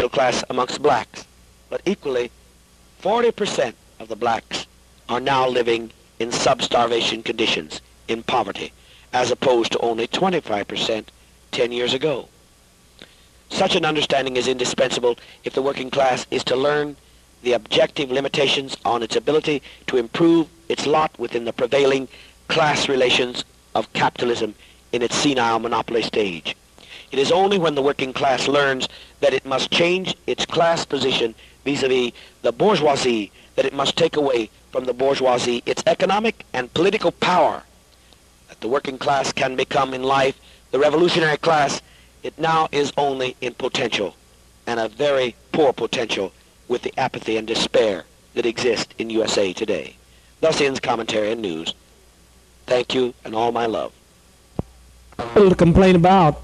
middle class amongst blacks, but equally 40% of the blacks are now living in sub-starvation conditions, in poverty, as opposed to only 25% 10 years ago. Such an understanding is indispensable if the working class is to learn the objective limitations on its ability to improve its lot within the prevailing class relations of capitalism in its senile monopoly stage. It is only when the working class learns that it must change its class position vis-à-vis the bourgeoisie, that it must take away from the bourgeoisie its economic and political power, that the working class can become in life the revolutionary class it now is only in potential, and a very poor potential with the apathy and despair that exist in USA today. Thus ends commentary and news. Thank you and all my love. Little to complain about.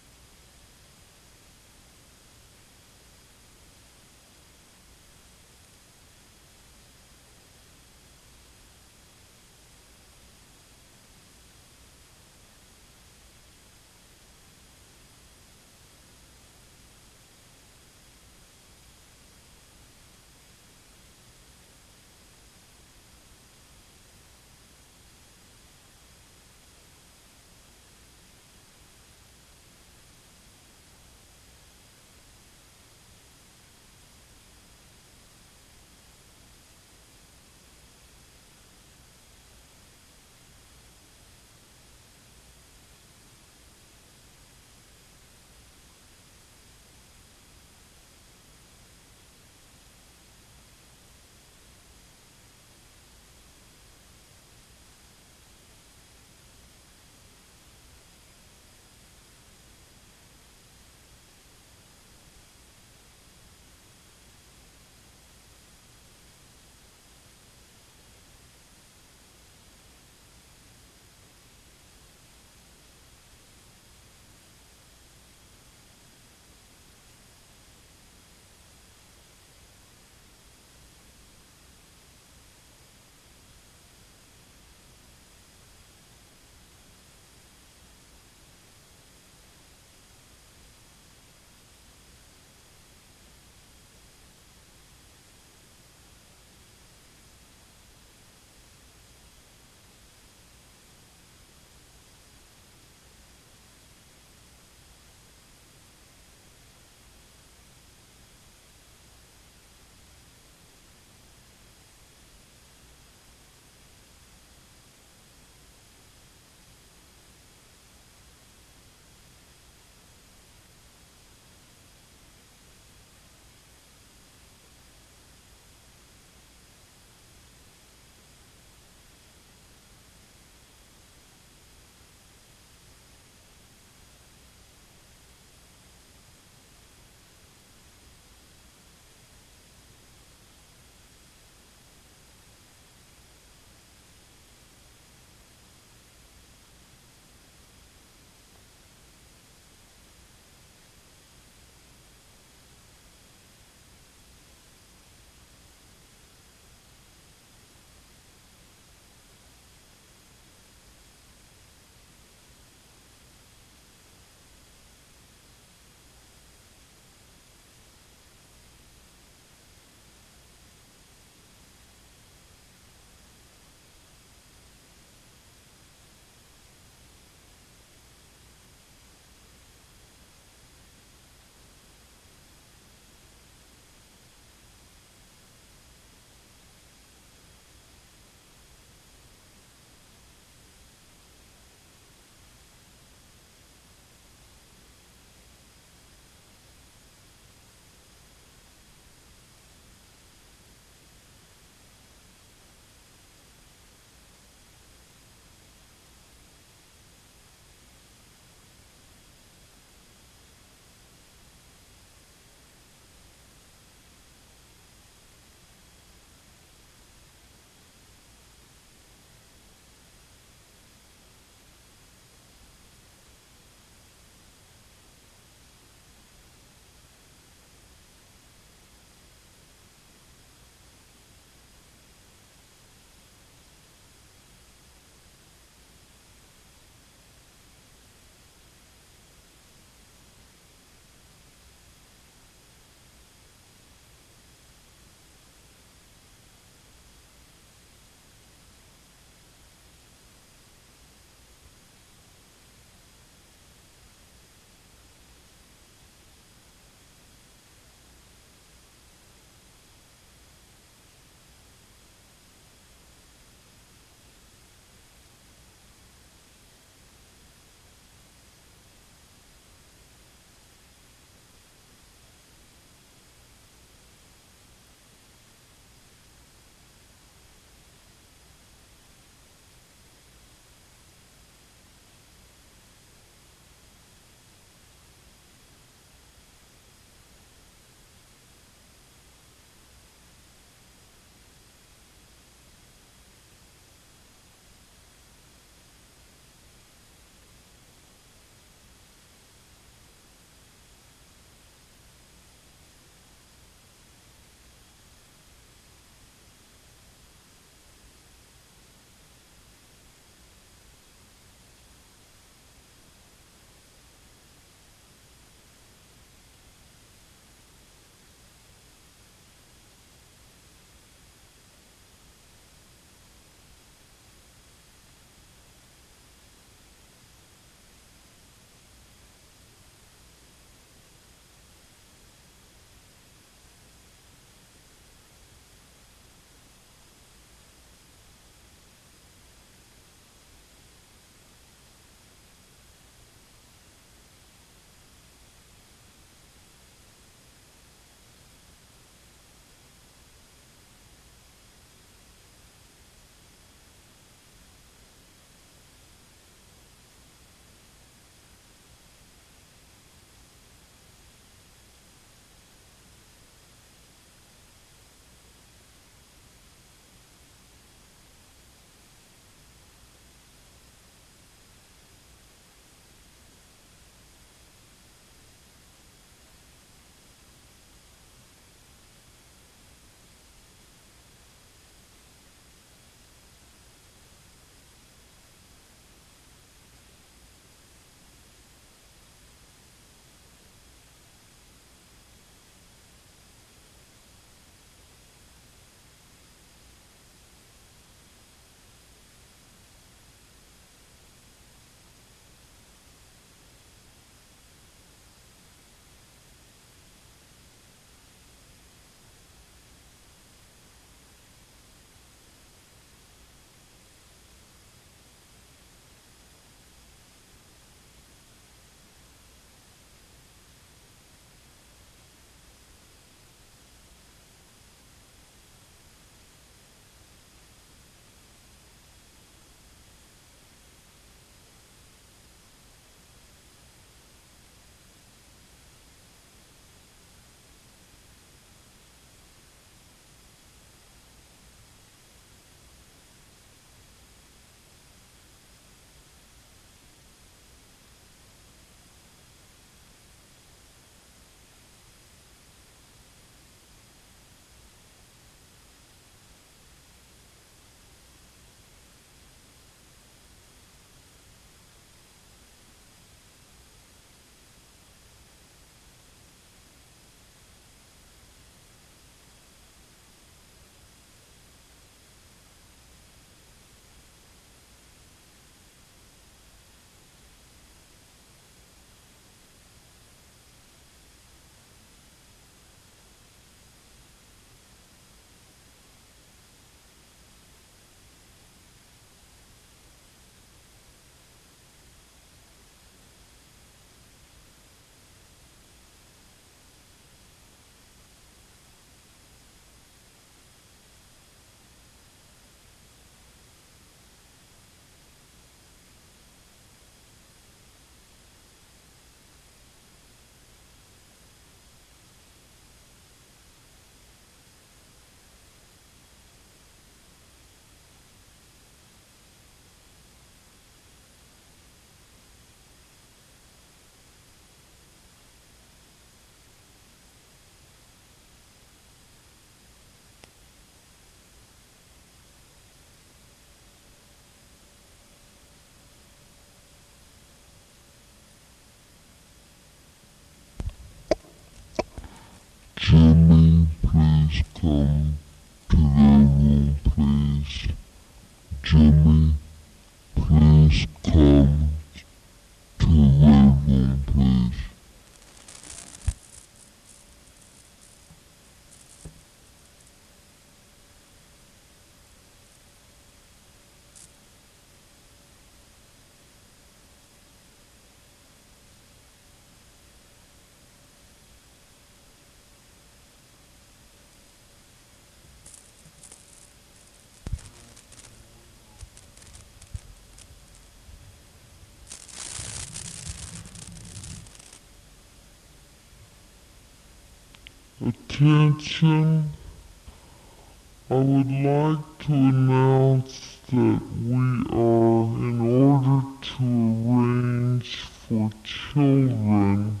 attention, I would like to announce that we are, in order to arrange for children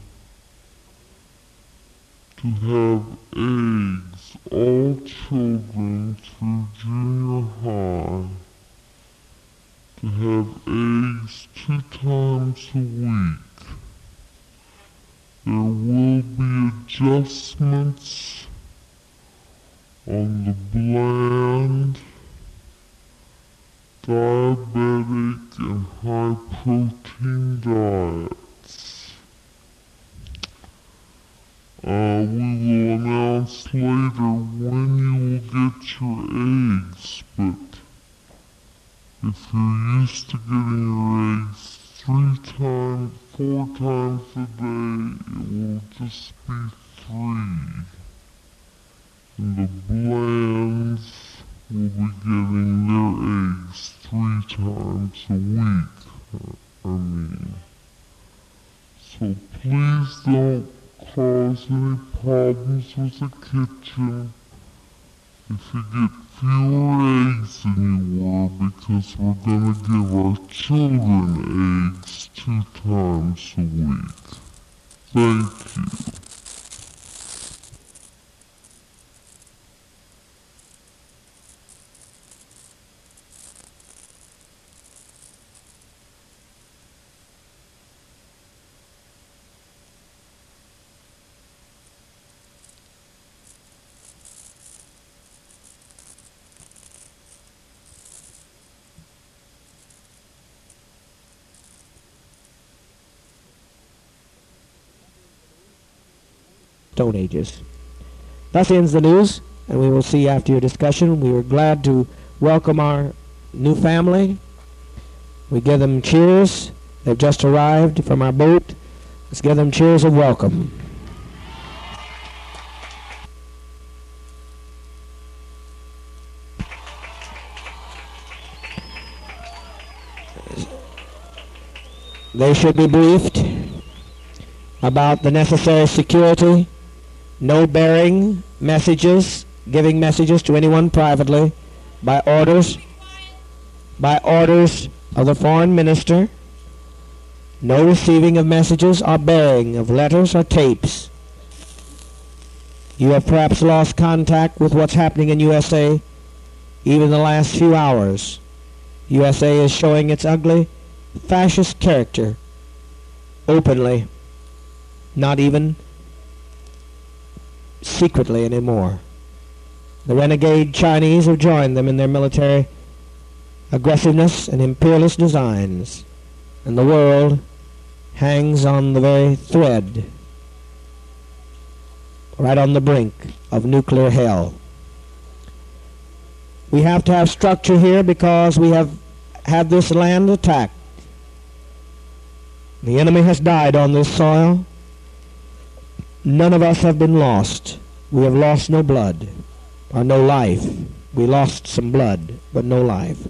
to have eggs, all children through junior high, to have eggs 2 times a week. There will be adjustments on the bland, diabetic, and high-protein diets. We will announce later when you will get your eggs, but if you're used to getting your eggs 3 times, 4 times a day, it will just be 3. And the blands will be getting their eggs 3 times a week, So please don't cause any problems with the kitchen if you get fewer eggs than you were, because we're going to give our children eggs 2 times a week. Thank you. Stone Ages. Thus ends the news, and we will see after your discussion. We were glad to welcome our new family. We give them cheers. They've just arrived from our boat. Let's give them cheers of welcome. They should be briefed about the necessary security. No bearing messages, giving messages to anyone privately by orders of the foreign minister. No receiving of messages or bearing of letters or tapes. You have perhaps lost contact with what's happening in USA even the last few hours. USA is showing its ugly fascist character openly, not even secretly anymore. The renegade Chinese have joined them in their military aggressiveness and imperialist designs, and the world hangs on the very thread, right on the brink of nuclear hell. We have to have structure here because we have had this land attacked. The enemy has died on this soil. None of us have been lost. We have lost no blood, or no life. We lost some blood, but no life.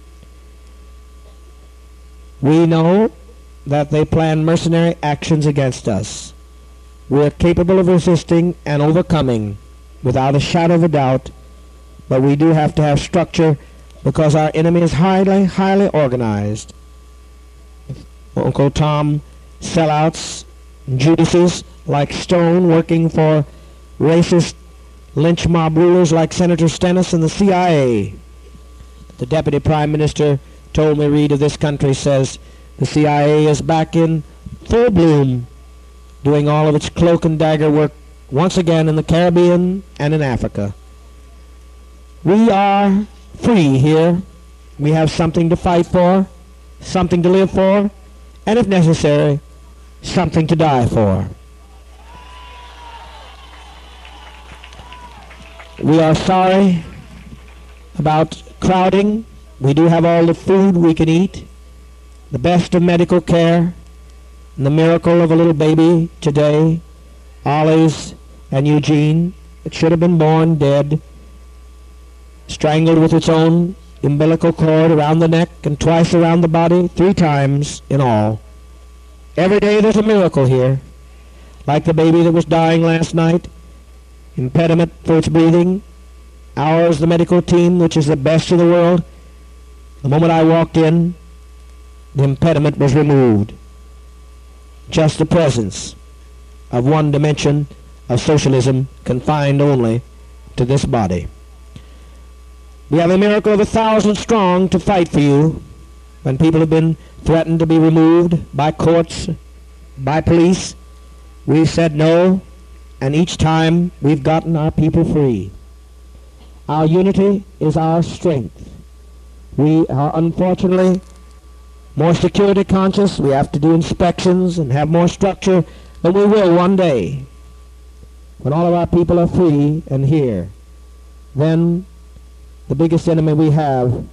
We know that they plan mercenary actions against us. We are capable of resisting and overcoming without a shadow of a doubt, but we do have to have structure because our enemy is highly, highly organized. Uncle Tom sellouts, Judases like Stone working for racist lynch mob rulers like Senator Stennis and the CIA. The Deputy Prime Minister told me, Reed of this country, says the CIA is back in full bloom, doing all of its cloak and dagger work once again in the Caribbean and in Africa. We are free here. We have something to fight for, something to live for, and if necessary, something to die for. We are sorry about crowding. We do have all the food we can eat, the best of medical care, and the miracle of a little baby today, Ollie's and Eugene. It should have been born dead, strangled with its own umbilical cord around the neck and twice around the body, 3 times in all. Every day there's a miracle here, like the baby that was dying last night. impediment for its breathing. Ours, the medical team, which is the best in the world, the moment I walked in, the impediment was removed. Just the presence of one dimension of socialism confined only to this body. We have a miracle of 1,000 strong to fight for you when people have been threatened to be removed by courts, by police. We've said no, and each time we've gotten our people free. Our unity is our strength. We are unfortunately more security conscious. We have to do inspections and have more structure, but we will one day. When all of our people are free and here, then the biggest enemy we have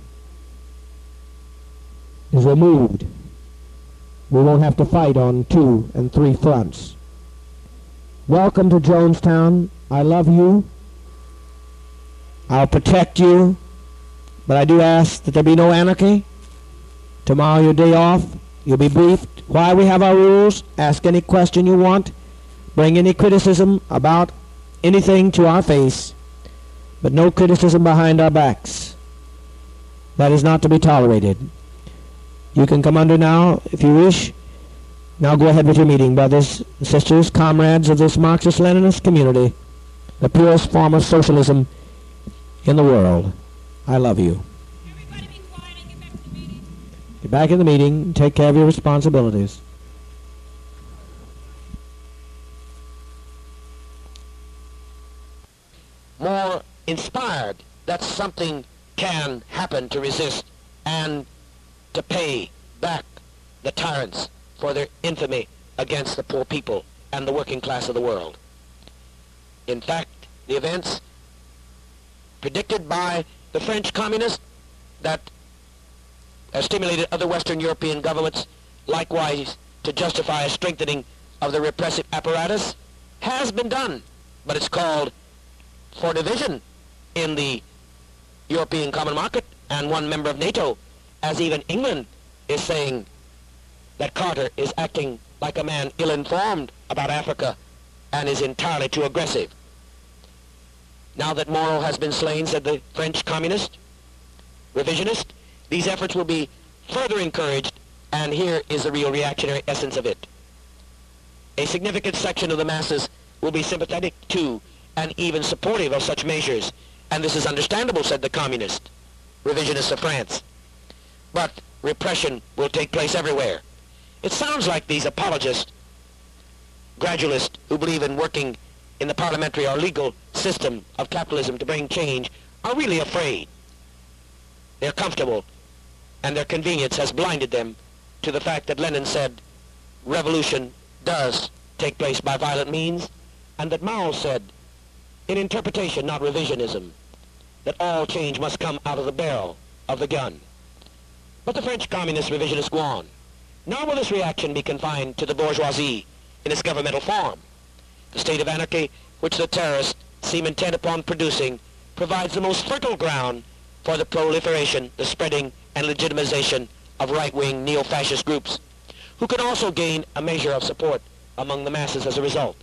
is removed. We won't have to fight on 2 and 3 fronts. Welcome to Jonestown. I love you. I'll protect you, but I do ask that there be no anarchy. Tomorrow, your day off, you'll be briefed why we have our rules. Ask any question you want. Bring any criticism about anything to our face, but no criticism behind our backs. That is not to be tolerated. You can come under now if you wish. Now go ahead with your meeting, brothers and sisters, comrades of this Marxist-Leninist community, the purest form of socialism in the world. I love you. Everybody be quiet and get back to the meeting. Get back in the meeting. Take care of your responsibilities. More inspired that something can happen to resist and to pay back the tyrants for their infamy against the poor people and the working class of the world. In fact, the events predicted by the French communists that have stimulated other Western European governments likewise to justify a strengthening of the repressive apparatus has been done, but it's called for division in the European common market and one member of NATO, as even England is saying that Carter is acting like a man ill-informed about Africa and is entirely too aggressive. Now that Moro has been slain, said the French communist, revisionist, these efforts will be further encouraged, and here is the real reactionary essence of it. A significant section of the masses will be sympathetic to and even supportive of such measures, and this is understandable, said the communist, revisionists of France. But repression will take place everywhere. It sounds like these apologists, gradualists who believe in working in the parliamentary or legal system of capitalism to bring change are really afraid. They're comfortable, and their convenience has blinded them to the fact that Lenin said revolution does take place by violent means, and that Mao said, in interpretation, not revisionism, that all change must come out of the barrel of the gun. But the French communist revisionists go on. Nor will this reaction be confined to the bourgeoisie in its governmental form. The state of anarchy, which the terrorists seem intent upon producing, provides the most fertile ground for the proliferation, the spreading, and legitimization of right-wing neo-fascist groups, who can also gain a measure of support among the masses as a result.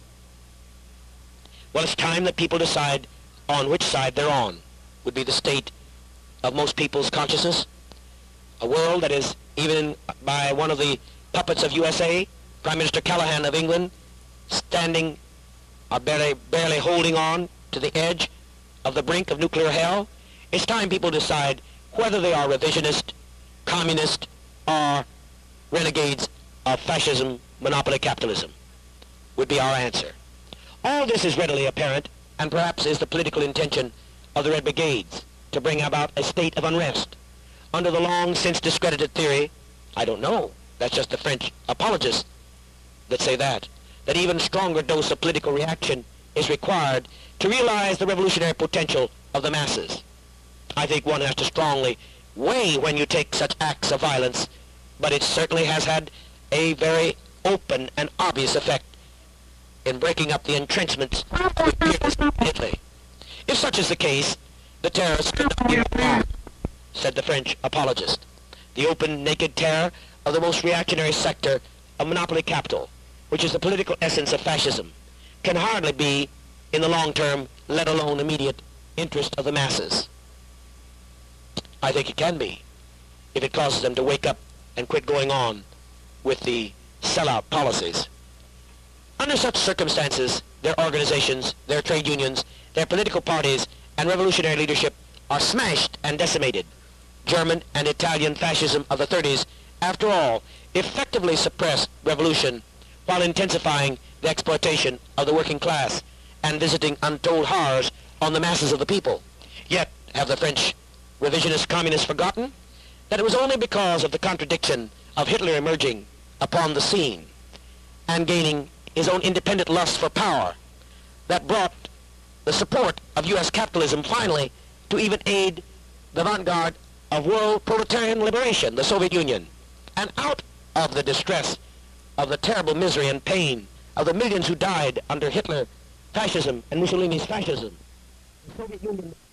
Well, it's time that people decide on which side they're on, would be the state of most people's consciousness. A world that is, even by one of the puppets of USA, Prime Minister Callaghan of England, standing or barely holding on to the edge of the brink of nuclear hell. It's time people decide whether they are revisionist, communist, or renegades of fascism, monopoly capitalism, would be our answer. All this is readily apparent, and perhaps is the political intention of the Red Brigades to bring about a state of unrest. Under the long since discredited theory, I don't know, that's just the French apologists that say that even stronger dose of political reaction is required to realize the revolutionary potential of the masses. I think one has to strongly weigh when you take such acts of violence, but it certainly has had a very open and obvious effect in breaking up the entrenchments of Italy. If such is the case, the terrorists could not be wrong, said the French apologist. The open, naked terror of the most reactionary sector of monopoly capital, which is the political essence of fascism, can hardly be in the long term, let alone immediate, interest of the masses? I think it can be, if it causes them to wake up and quit going on with the sellout policies. Under such circumstances, their organizations, their trade unions, their political parties, and revolutionary leadership are smashed and decimated. German and Italian fascism of the 30s, after all, effectively suppressed revolution while intensifying the exploitation of the working class and visiting untold horrors on the masses of the people. Yet, have the French revisionist communists forgotten that it was only because of the contradiction of Hitler emerging upon the scene and gaining his own independent lust for power that brought the support of U.S. capitalism finally to even aid the vanguard of world proletarian liberation, the Soviet Union, and out of the distress of the terrible misery and pain of the millions who died under Hitler fascism and Mussolini's fascism. The Soviet Union